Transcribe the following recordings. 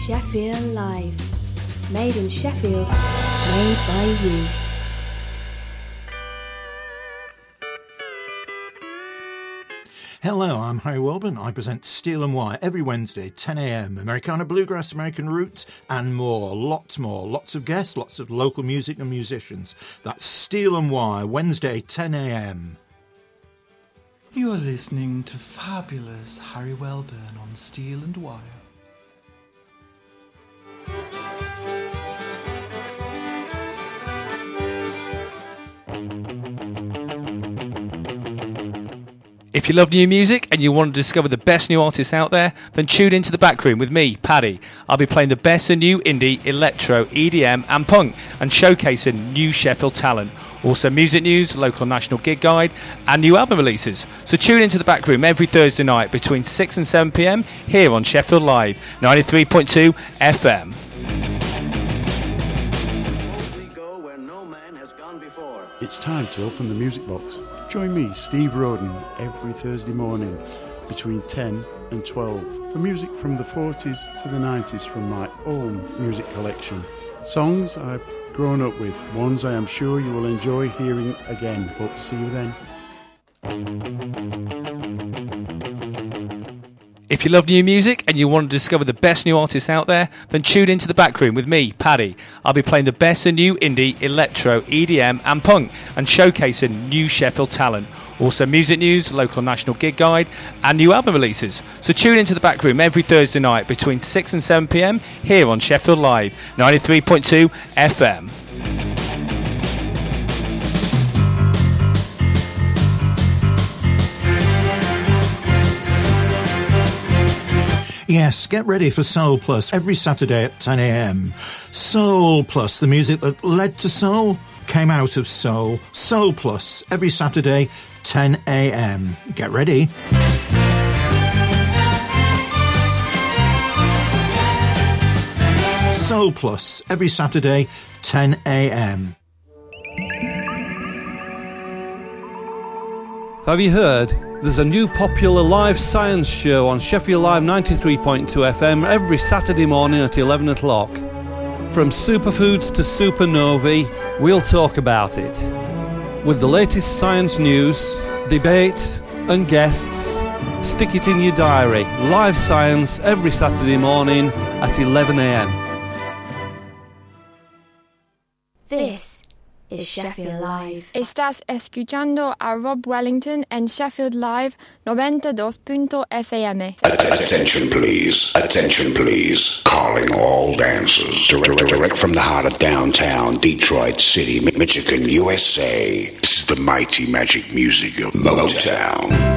Sheffield Live. Made in Sheffield, made by you. Hello, I'm Harry Welburn. I present Steel and Wire every Wednesday, 10 a.m. Americana, bluegrass, American roots, and more. Lots of guests, lots of local music and musicians. That's Steel and Wire, Wednesday, 10 a.m. You are listening to fabulous Harry Welburn on Steel and Wire. If you love new music and you want to discover the best new artists out there, then tune into The Backroom with me, Paddy. I'll be playing the best of new indie, electro, EDM and punk and showcasing new Sheffield talent. Also music news, local and national gig guide and new album releases. So tune into The Backroom every Thursday night between 6 and 7 p.m. here on Sheffield Live, 93.2 FM. It's time to open the music box. Join me, Steve Roden, every Thursday morning between 10 and 12 for music from the 40s to the 90s from my own music collection. Songs I've grown up with, ones I am sure you will enjoy hearing again. Hope to see you then. If you love new music and you want to discover the best new artists out there, then tune into The Backroom with me, Paddy. I'll be playing the best of new indie, electro, EDM and punk and showcasing new Sheffield talent. Also music news, local and national gig guide and new album releases. So tune into The Backroom every Thursday night between 6 and 7 p.m. here on Sheffield Live, 93.2 FM. Yes, get ready for Soul Plus every Saturday at 10 a.m. Soul Plus, the music that led to soul, came out of soul. Soul Plus every Saturday, 10 a.m. Get ready. Soul Plus every Saturday, 10 a.m. Have you heard? There's a new popular live science show on Sheffield Live 93.2 FM every Saturday morning at 11 o'clock. From superfoods to supernovae, we'll talk about it. With the latest science news, debate and guests, stick it in your diary. Live science every Saturday morning at 11 a.m. This is Sheffield Live. Estás escuchando a Rob Wellington en Sheffield Live 92.1 FM. Attention please. Calling all dancers. Direct from the heart of downtown Detroit City, Michigan, USA. This is the mighty magic music of Motown.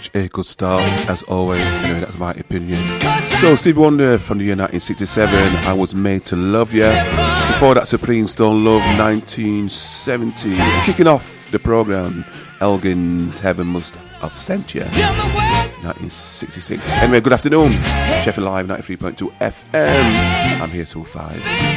such a good start, as always. Anyway, that's my opinion. So, Stevie Wonder from the year 1967, I Was Made to Love Ya. Before that, Supreme Stone Love, 1970. Kicking off the programme, Elgin's Heaven Must Have Sent You, 1966. Anyway, good afternoon. Sheffield Live, 93.2 FM. I'm here till 5.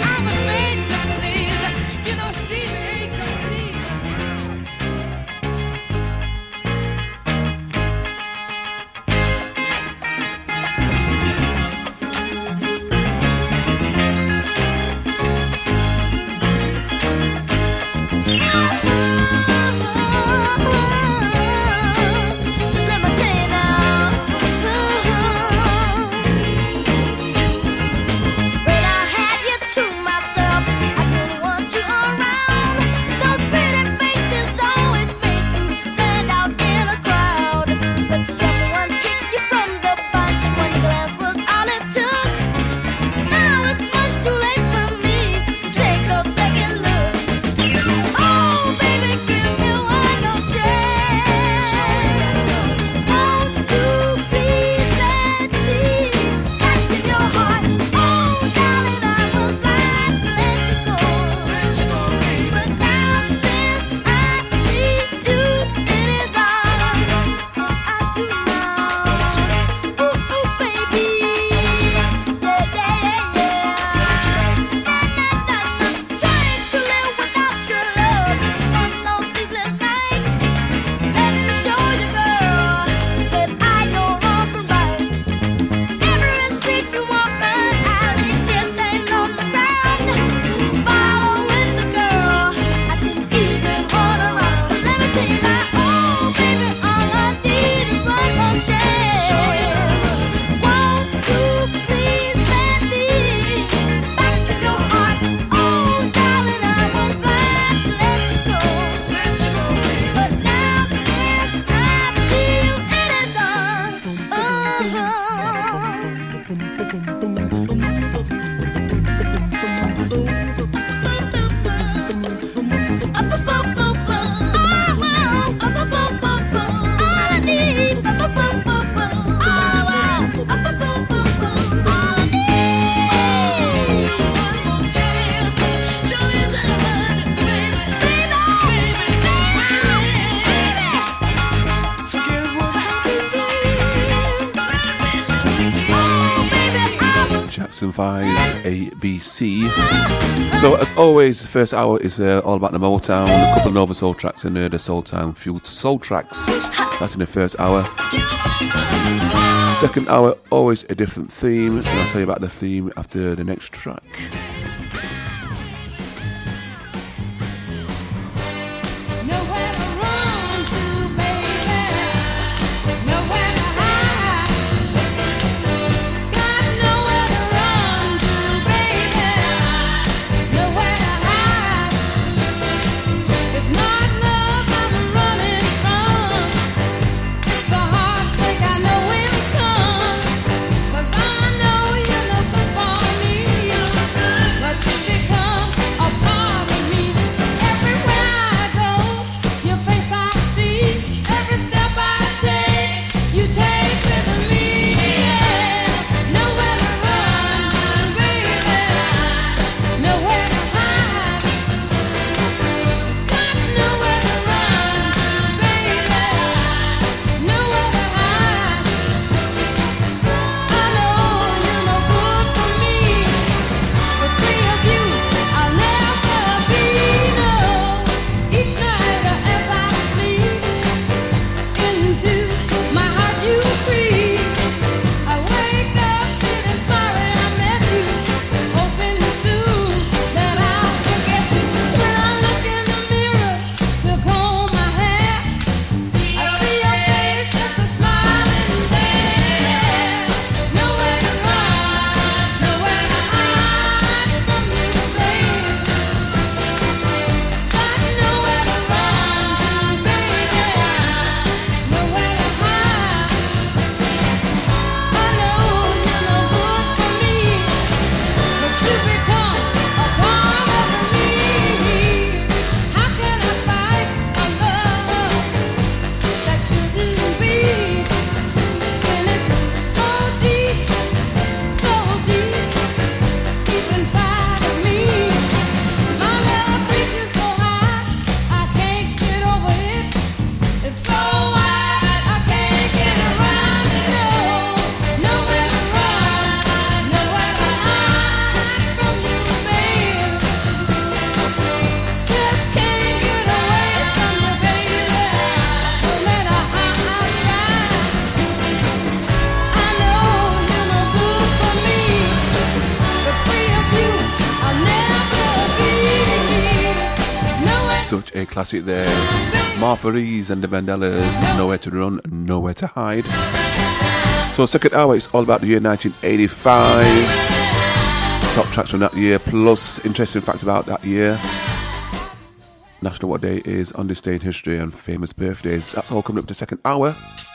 Jackson 5's ABC. So as always, the first hour is all about the Motown, a couple of Nova Soul tracks and the Soul Town Fueled Soul tracks. That's in the first hour. Second hour, always a different theme, and I'll tell you about the theme after the next track. I know you're looking for me. Such a classic there. Martha Reeves and the Vandellas, Nowhere to Run, Nowhere to Hide. So second hour, it's all about the year 1985. Top tracks from that year, plus interesting facts about that year. National What Day is on this day in history and famous birthdays. That's all coming up to the second hour.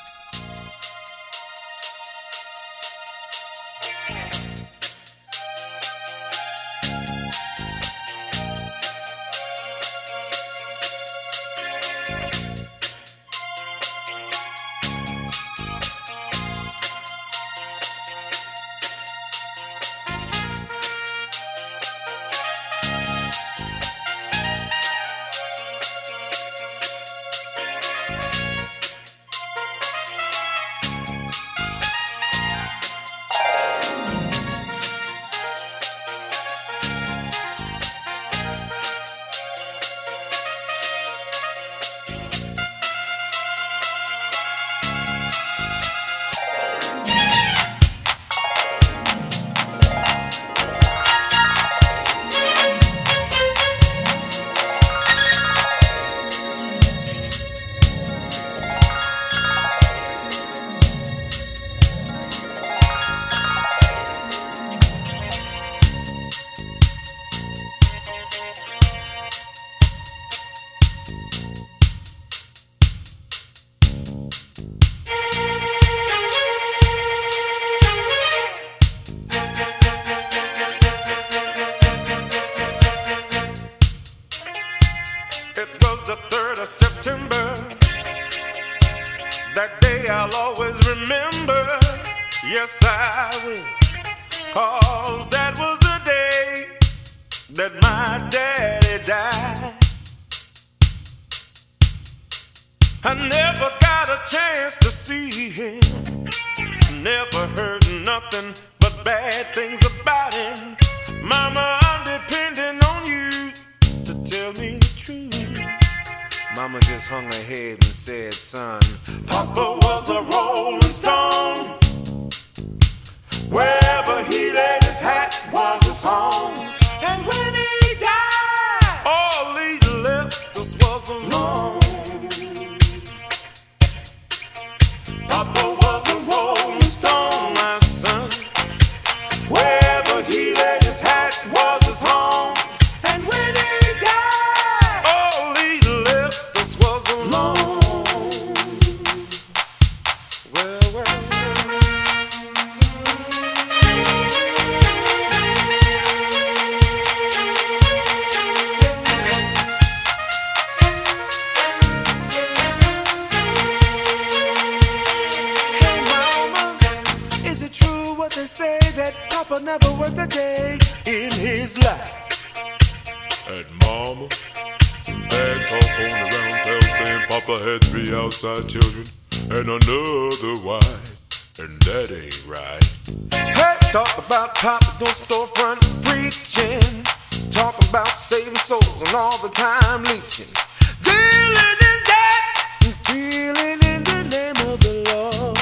Children and another wife, and that ain't right. Hey, talk about Papa, don't storefront preaching, talking about saving souls and all the time leeching, dealing in debt and feeling in the name of the Lord.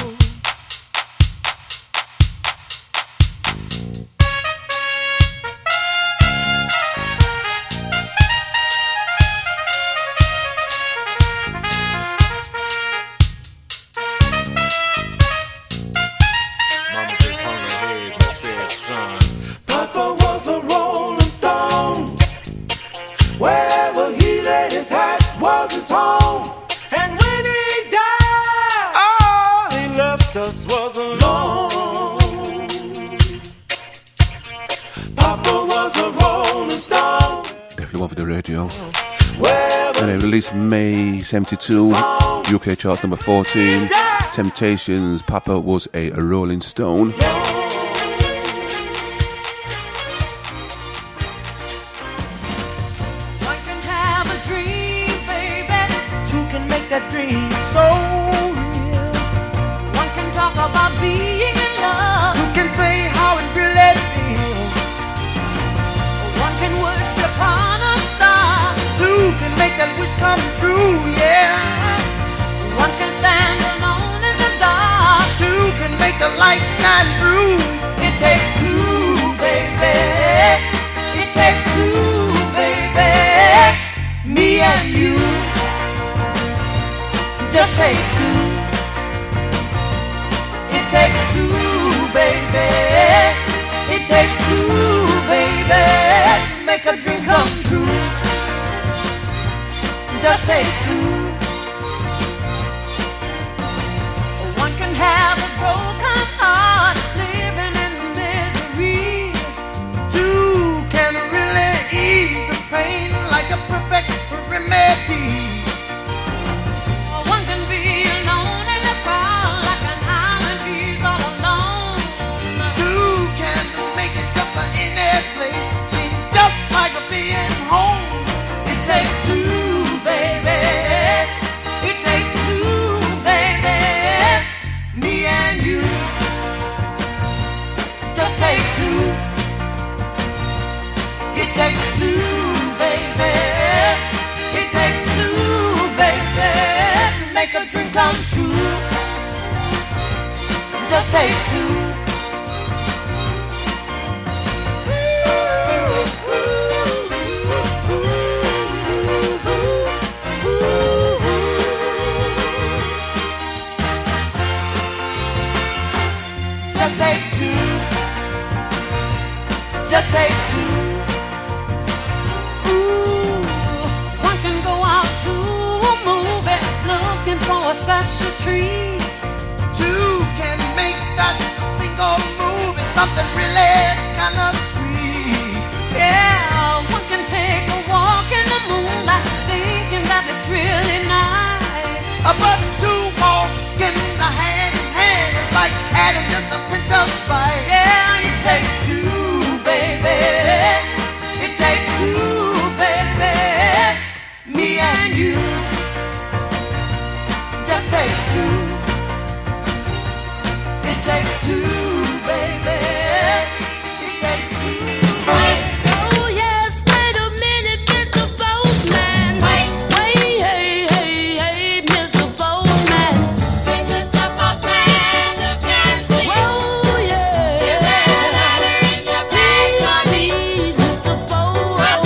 And they released May 72, UK chart number 14. Temptations, Papa Was a Rolling Stone. One can have a dream, baby. Two can make that dream so real. One can talk about being in love. Two can say how it really feels. One can worship on a star. Two can make that wish come true, yeah. One can stand alone in the dark. Two can make the light shine through. It takes two, baby. It takes two, baby. Me and you. Just take two. It takes two, baby. It takes two, baby. Make a dream come true. Just take two. One can have a broken heart, living in misery. Two can really ease the pain like a perfect remedy. One can be alone in a crowd like an island he's all alone. Two can make it just in a place, seem just like a being home. It takes two, baby. It takes two, baby. Me and you. Just take two. It takes two, baby. It takes two, baby. To make a dream come true. Just take two. Just take two. Just take two. Ooh, one can go out to a movie looking for a special treat. Two can make that single movie something really kind of sweet. Yeah, one can take a walk in the moonlight thinking that it's really nice. But two walking hand in hand is like adding just a pinch of spice. Yeah, it takes two, baby. It takes two, baby. Me and you. Just take two. It takes two, baby. It takes two. Oh yes, wait a minute, Mr. Postman. Wait, hey, hey, hey, Mr. Postman. Hey, Mr. Postman, look and see. Oh yeah. Is there a letter in your bag for me? Please, Mr. Postman.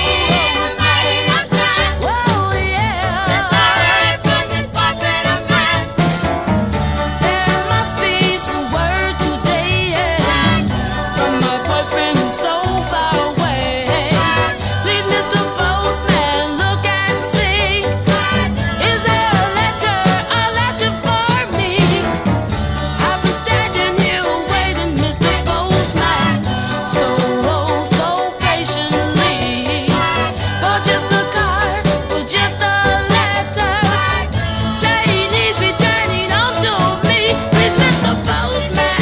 Oh yeah. Since I heard from this portrait of mine, there must be some word today from my boyfriend who's so far away. Please, Mr. Postman, look and see. Is there a letter for me? I've been standing here waiting, Mr. Postman, so patiently, for just a card, for just a letter. Say he needs returning home to me. Please, Mr. Postman.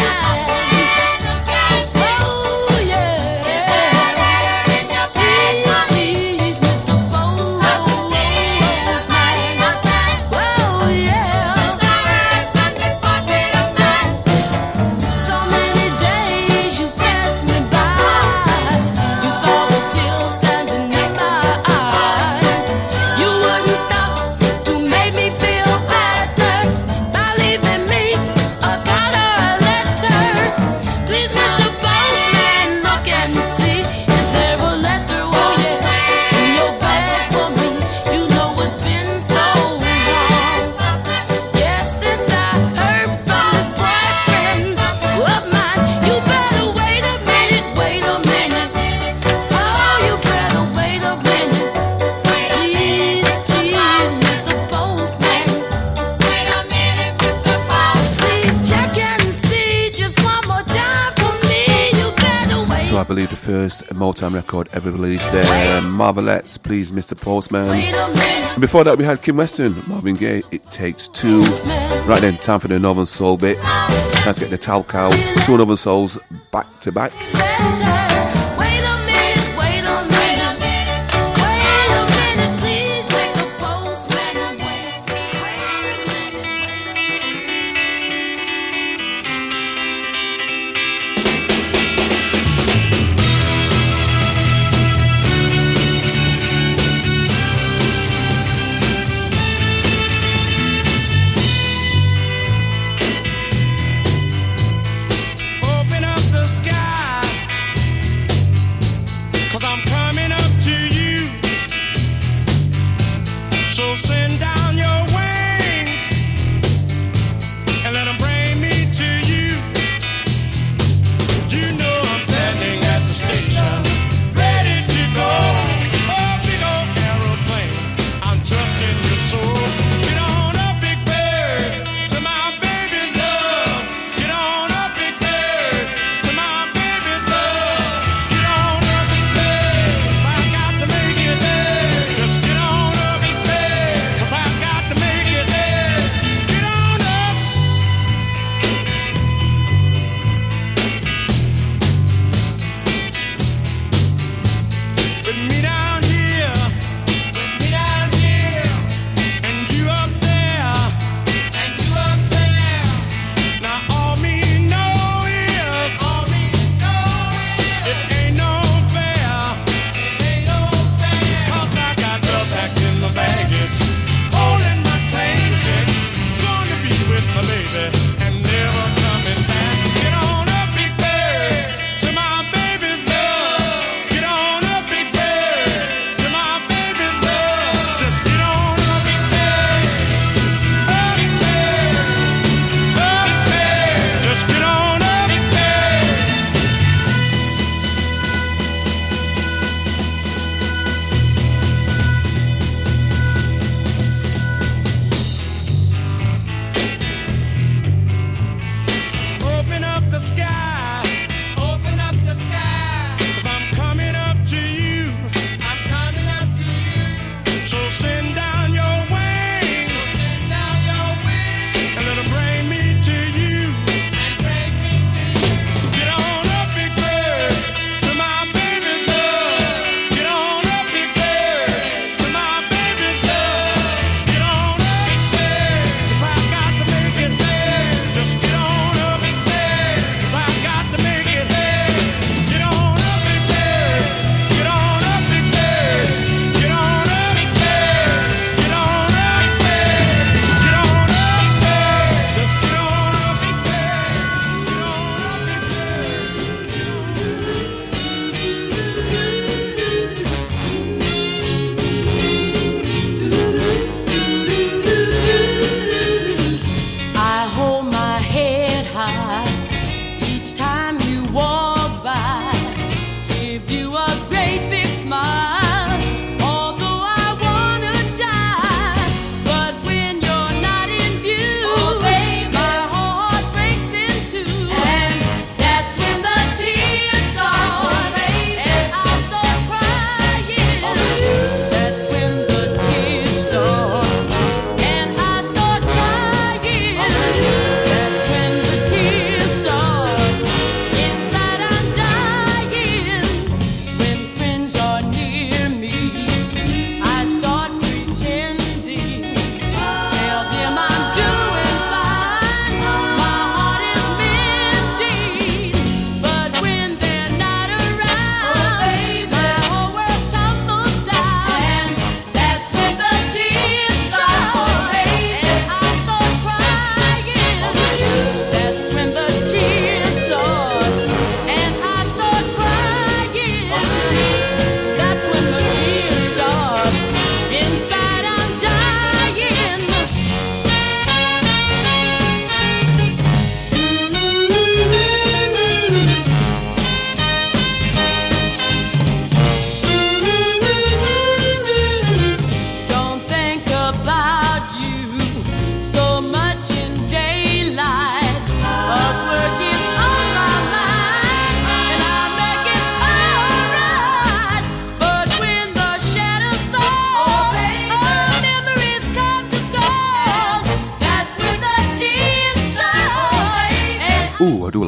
Oh yeah. Please, Mr. Postman. Oh yeah. So many days you passed me by. You saw the tears standing in my eyes. You wouldn't stop to make me feel better by leaving me a card or a letter. Please, Mr. Postman, look and see. Is there a letter, oh yeah, in your bag for me? You know it's been so long. Yes, since I heard from this boyfriend of mine. You better wait a minute, wait a minute. Oh, you better wait a minute. Please, Mr. Postman. Wait a minute, Mr. Postman. Please check and see just one more time for me. You better wait. So I believe the first Motown record ever released there. Marvelettes, Please Mr. Postman. Wait a minute. And before that we had Kim Weston, Marvin Gaye, It Takes Two. Right then, time for the Northern Soul bit. Time to get the talc out. Two Northern Souls back to back. Wait a minute, wait a minute. Wait a minute, please make the postman wait. Wait a minute. Open up the sky.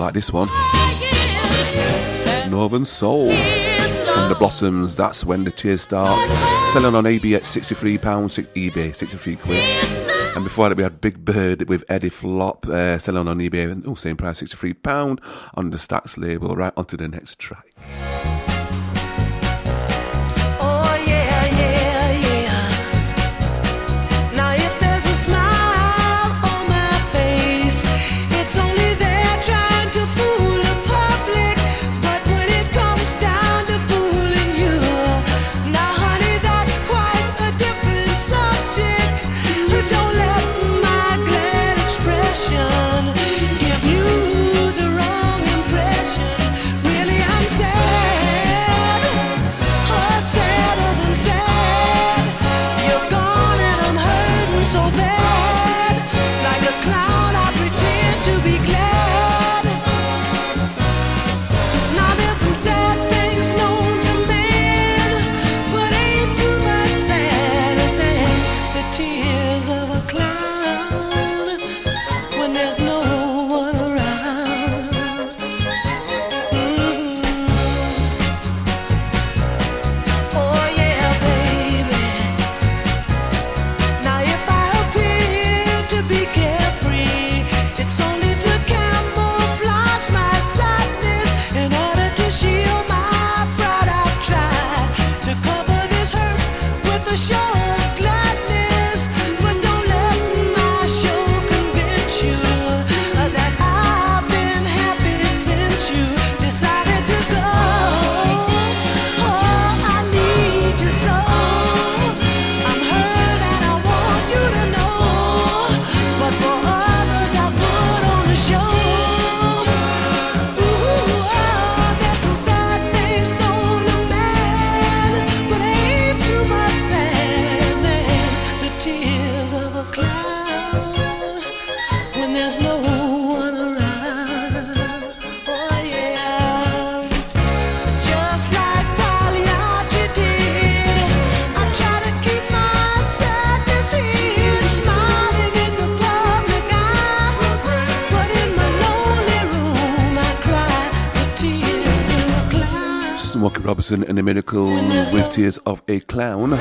like this one. Northern Soul. And the Blossoms, that's when the tears start. Selling on eBay at £63, eBay, 63 quid. And before that we had Big Bird with Eddie Flop, selling on eBay, same price, £63 on the Stax label. Right, on to the next track. Oh yeah, yeah, yeah. Now if there's a smile on my face, it's only there trying to fool the public. But when it comes down to fooling you, now honey, that's quite a different subject. Don't let my glad expression give you the wrong impression. Really, I'm sad, oh, sadder than sad. You're gone and I'm hurting so bad. Like a clown, I pretend to be glad. Now there's some sad things known to men, but ain't too much sadder than the tears of a clown when there's no one around. Oh yeah, baby. Now if I appear to be carefree, it's only to camouflage my sadness. In order to shield my pride, I've tried to cover this hurt with a show of gladness. But don't let my show convince you that I've been happy since you decided to go. Oh, I need you so. I'm hurt and I want you to know. But for others I put on a show. Ooh, there's some sad things known to man, but ain't too much sad than the tears of a clown when there's no one around. Oh yeah, just like Pagliacci did, I try to keep my sadness hid, smiling in the public eye, but in my lonely room I cry the tears of a clown. Smokey Robinson and the Miracles with Tears of a Clown.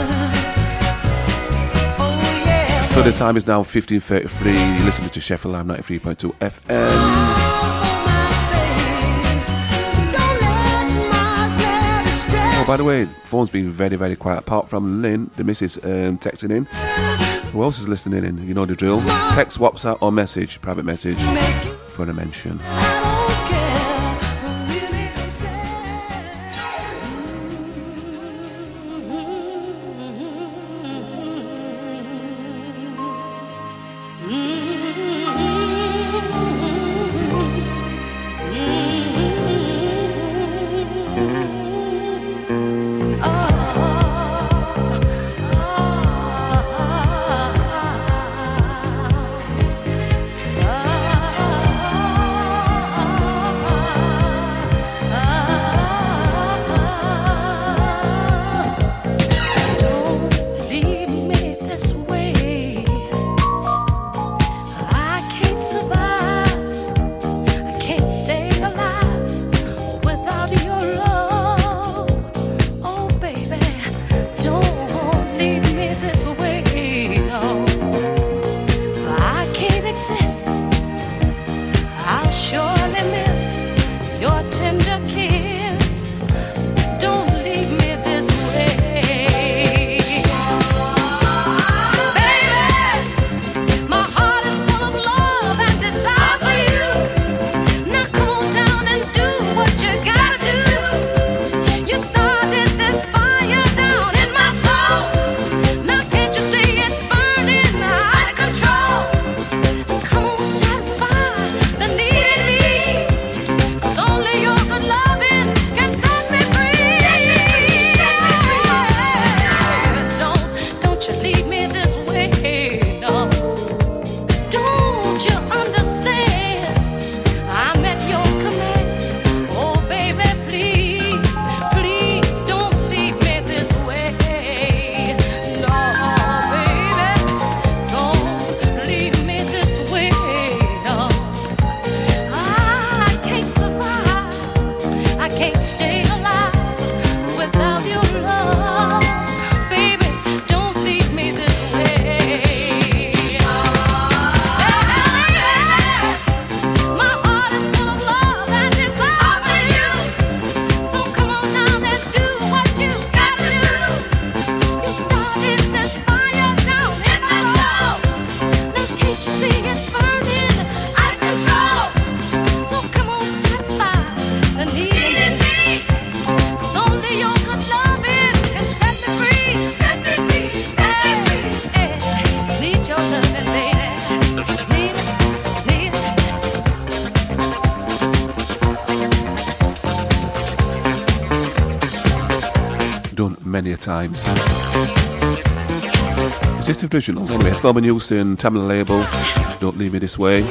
So the time is now 15:33. You're listening to Sheffield Live 93.2 FM. Oh, by the way, phone's been very, very quiet. Apart from Lynn, the missus, texting in. Who else is listening in? You know the drill. Text, WhatsApp, or message, private message for a mention. many a times. Is this original? Anyway, Thelma Houston, Tamla Label, Don't Leave Me This Way.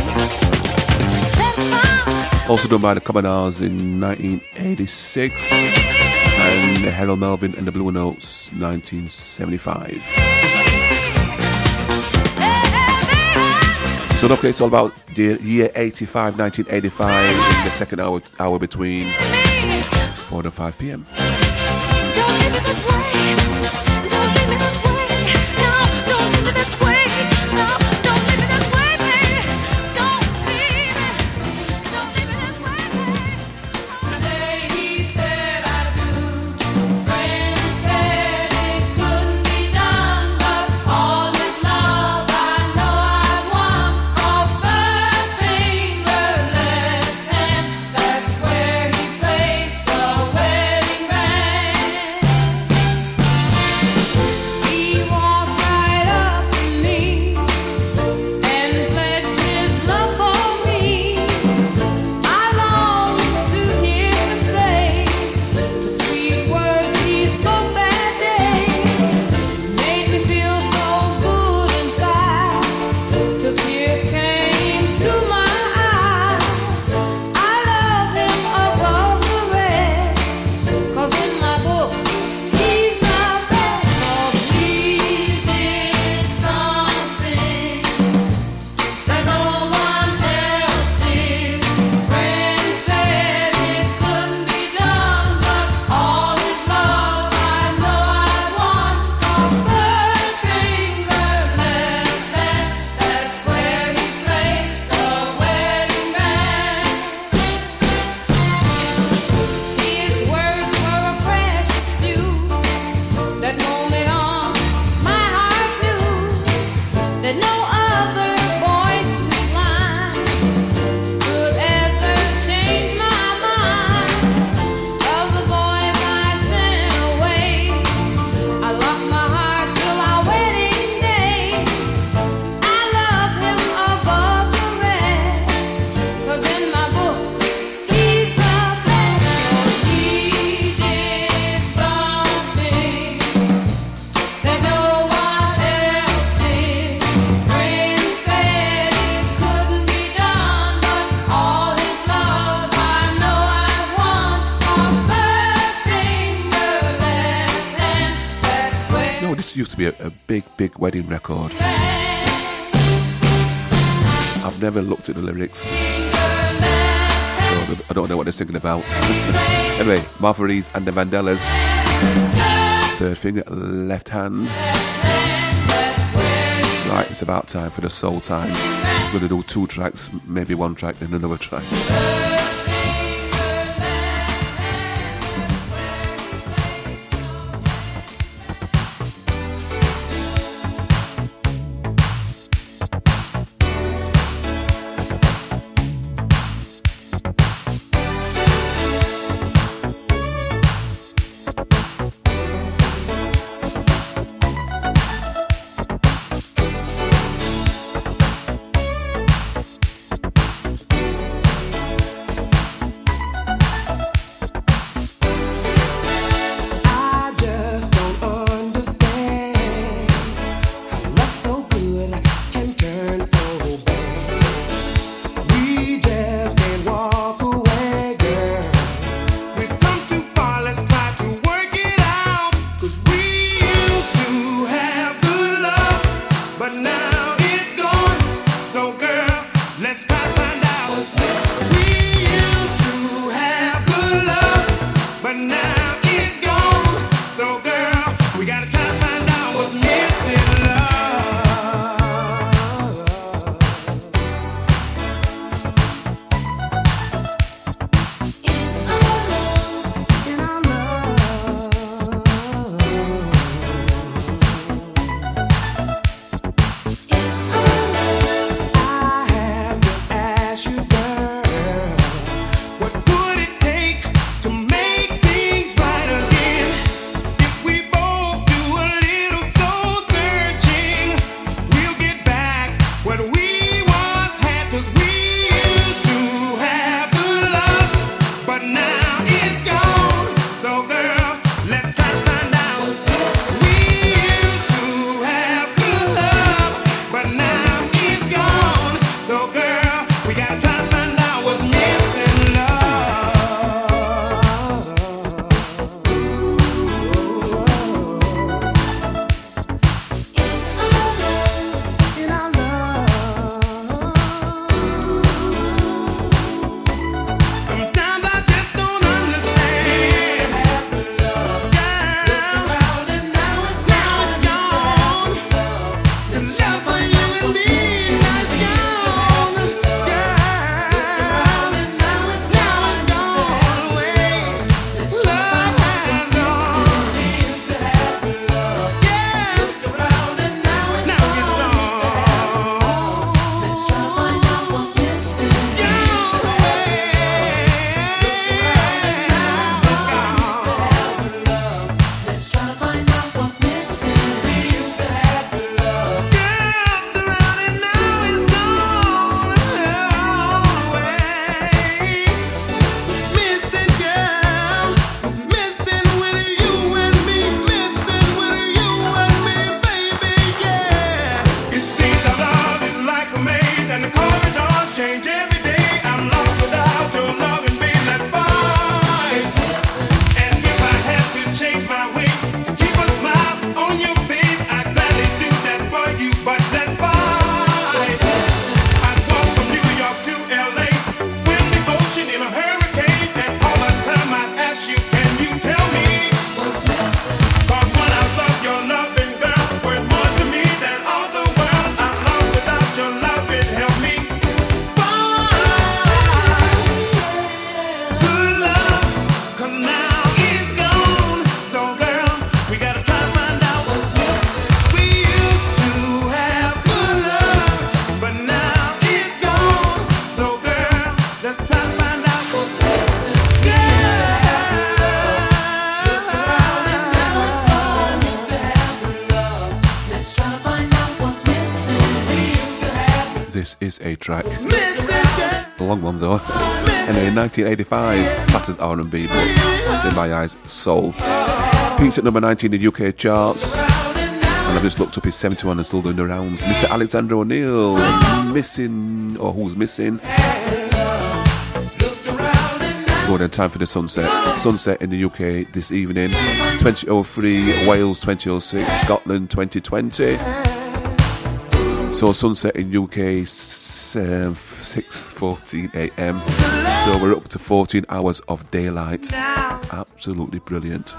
Also done by the Commoners in 1986. And Harold Melvin and the Blue Notes, 1975. So okay, it's all about the year 85, 1985, in the second hour between 4 and 5 p.m. Used to be a big wedding record. I've never looked at the lyrics, so I don't know what they're singing about. Anyway, Martha Reeves and the Vandellas, Third Finger, Left Hand. Right, it's about time for the soul time. I'm going to do 2 tracks, maybe 1 track, then another track. This is a track. A long one though. And in 1985, classes R&B, but in my eyes, soul. Peaked at number 19 in the UK charts. And I've just looked up his 71 and still doing the rounds. Mr. Alexander O'Neal, missing, or who's missing? Go then, time for the sunset. Sunset in the UK this evening. 2003, Wales 2006, Scotland 2020. So sunset in UK 6:14 a.m. So we're up to 14 hours of daylight. Absolutely brilliant.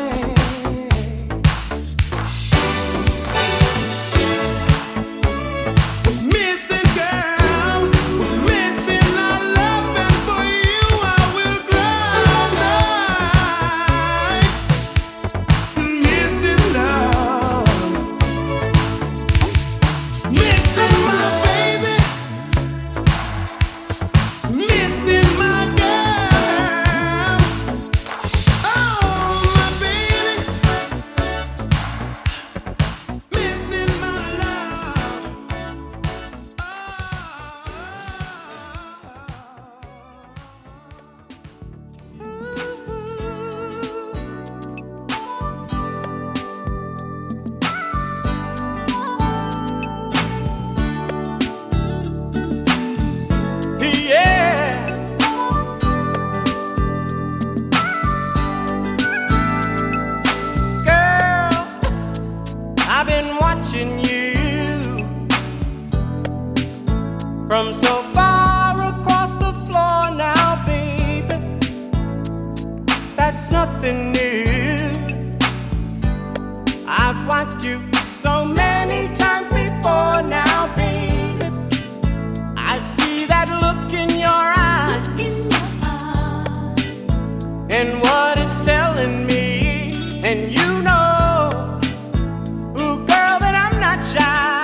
From so far across the floor now, baby, that's nothing new. I've watched you so many times before now, baby. I see that look in your eyes, and what it's telling me, and you know, ooh, girl, that I'm not shy.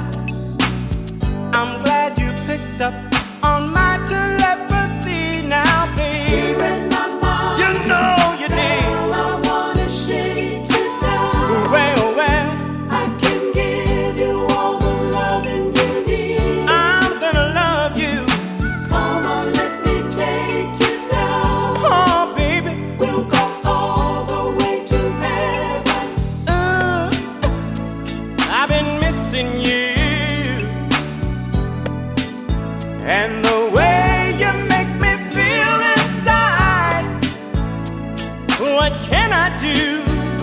I'm glad you picked up on my telepathy now, baby. You read my mind. You know you did. Girl, I wanna shake you down. Well, I can give you all the loving you need. I'm gonna love you. Come on, let me take you down. Oh, baby, we'll go all the way to heaven. I've been missing you. And the way you make me feel inside, what can I do?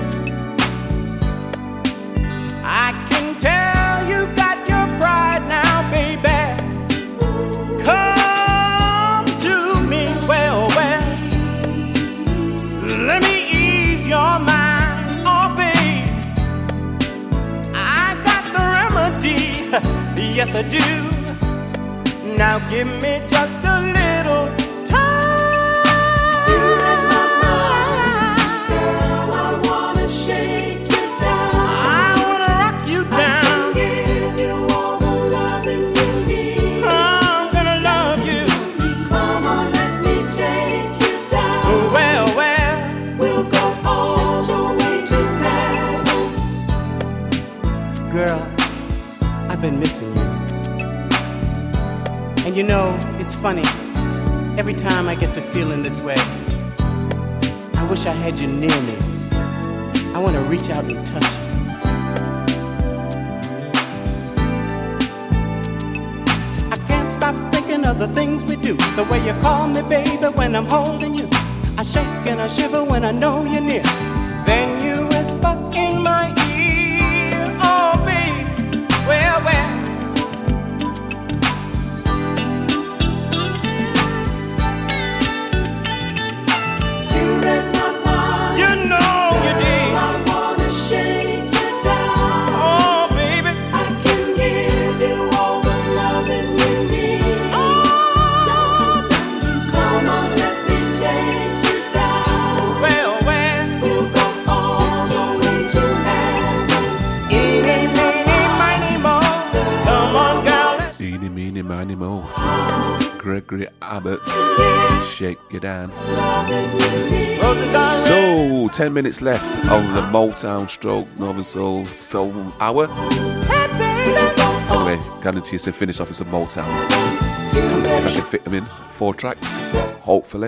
I can tell you got your pride now, baby. Come to me, well, let me ease your mind, oh, babe. I got the remedy, yes I do. Now give me just a little time. You read my mind. Girl, I wanna shake you down. I wanna rock you down. I can give you all the loving you need. I'm gonna love you. Come on, let me take you down. Well, we'll go all the way to heaven. Girl, I've been missing you. And you know, it's funny, every time I get to feeling this way, I wish I had you near me. I want to reach out and touch you. I can't stop thinking of the things we do. The way you call me, baby, when I'm holding you. I shake and I shiver when I know you're near. Then you whisper in my ear, oh, baby, well. Gregory Abbott, Shake You Down. So, 10 minutes left on the Motown stroke Northern Soul Hour. Anyway, anyway, guarantee us to finish off with some Motown. If I can fit them in, 4 tracks, hopefully.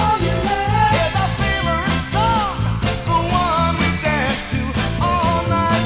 All night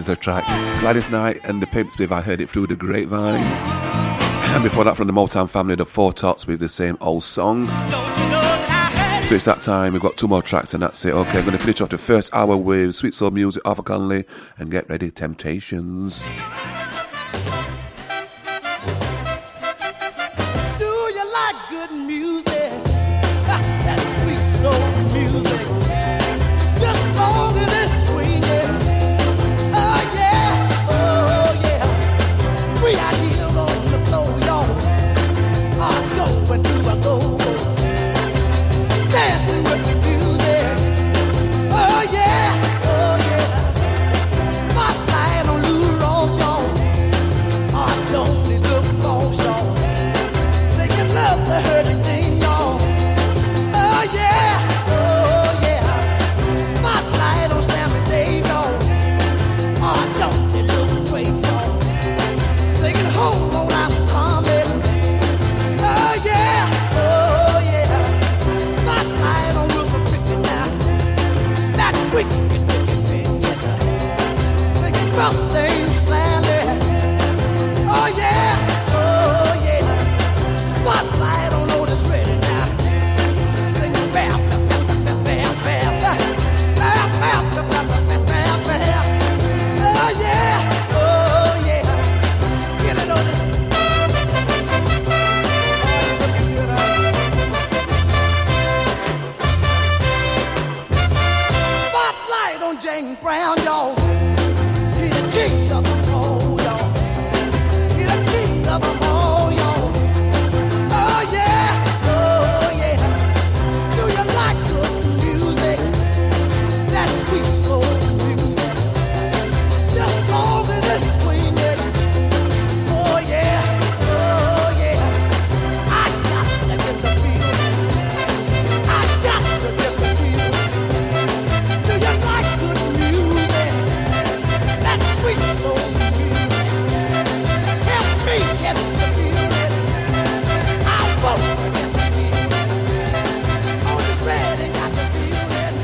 is the track. Gladys Knight and the Pimps with I Heard It Through the Grapevine. And before that, from the Motown family, the Four Tops with the same old song. So it's that time. We've got 2 more tracks and that's it. Okay, I'm going to finish off the first hour with Sweet Soul Music, Arthur Conley, and Get Ready, Temptations. Do you like good music? That sweet soul music. Just long as it's swinging. Oh yeah, oh yeah. We are here on the floor, y'all. I'm going to a go-go. Dancing with the music. Oh yeah, oh yeah. Spotlight on Lou Ross, y'all. I don't need look for y'all. Singing love to hurting thing, y'all. Oh yeah, oh yeah. Spotlight on Sammy Dave, y'all. I don't need look great, y'all. Singing hold on, I'm coming. Oh yeah, oh yeah. Spotlight on Wilson Pickett now. That wicked Pickett. Singing Rusty Sally. Oh yeah, oh yeah. Spotlight on Otis Redding now. Singing bam, bam, bam, bam, bam, bam, bam, bam, bam, bam, bam, bam. Oh yeah, oh yeah. Get it, Otis. Spotlight on James Brown, y'all. He the king of them all, y'all. He the king of them all, y'all. Oh yeah, oh yeah. Do you like good music? That sweet soul music. Just long as it's swinging. Oh yeah, oh yeah. I got to get the feeling. I got to get the feeling. Do you like good music? That sweet soul music. Help me get the feeling. I won't forget the feeling. On this ready, got the feeling.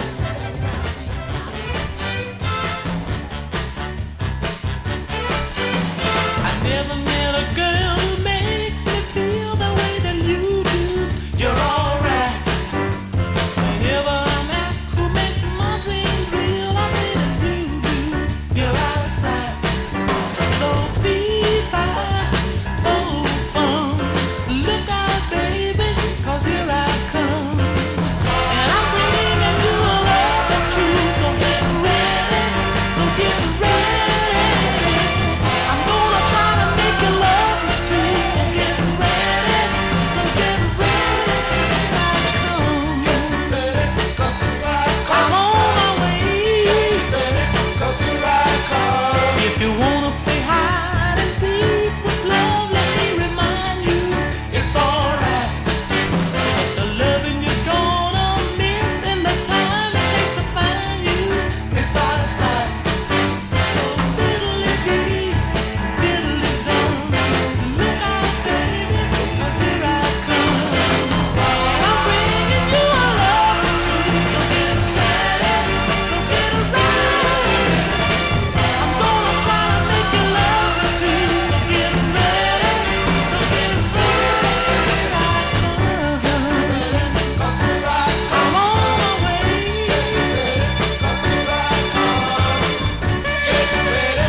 I never met a girl who makes me feel the way that you do. You're alright. Whenever I'm asked who makes my dreams real, I say that you do. You're out of sight. So be fine. Oh, look out, baby, 'cause here I come. And I'm bringing you a love that's true. So get ready. So get ready. I'm gonna try to make you love me too. So get ready. So get ready. Here I come. Get ready, 'cause here I come. I'm on my way. Get ready, 'cause here I come. If you wanna play hide and seek with love, let me remind you, it's alright. But the loving you're gonna miss and the time it takes to find you, it's out of sight. So diddly-dee, diddly-dum. Look out, baby, 'cause here I come. And I'm bringing you a love too. So get ready, so get ready. I'm gonna try to make you love me too. So get ready, so get ready. Here I come. 'Cause here I come. I'm on my way. Get ready, 'cause here I come. Get ready.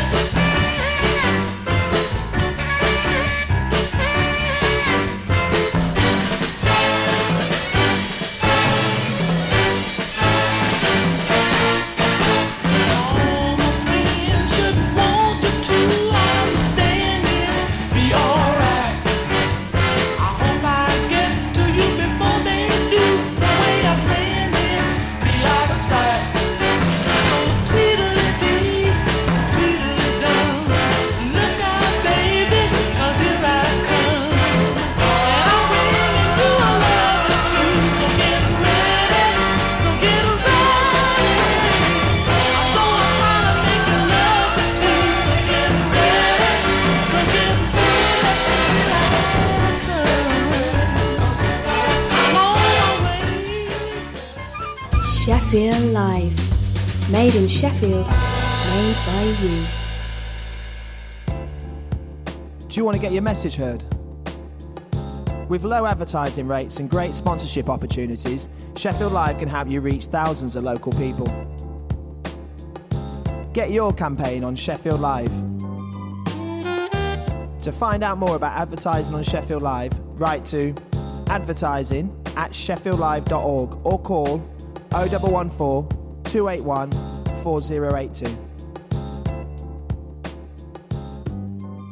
All my friends should want you to understand it. Be alright. I hope I get to you before they do. The way I planned it, be out of sight. So tweedledee, tweedledum. Look out, baby, 'cause here I come. And I'm bringing you a love that's true. So get ready, so get ready. I'm gonna try to make you love me too. So get ready, so get ready. Here I come. I'm on my way. Sheffield Live. Made in Sheffield, made by you. Do you want to get your message heard? With low advertising rates and great sponsorship opportunities, Sheffield Live can help you reach thousands of local people. Get your campaign on Sheffield Live. To find out more about advertising on Sheffield Live, write to advertising@sheffieldlive.org or call 0114 281 4082.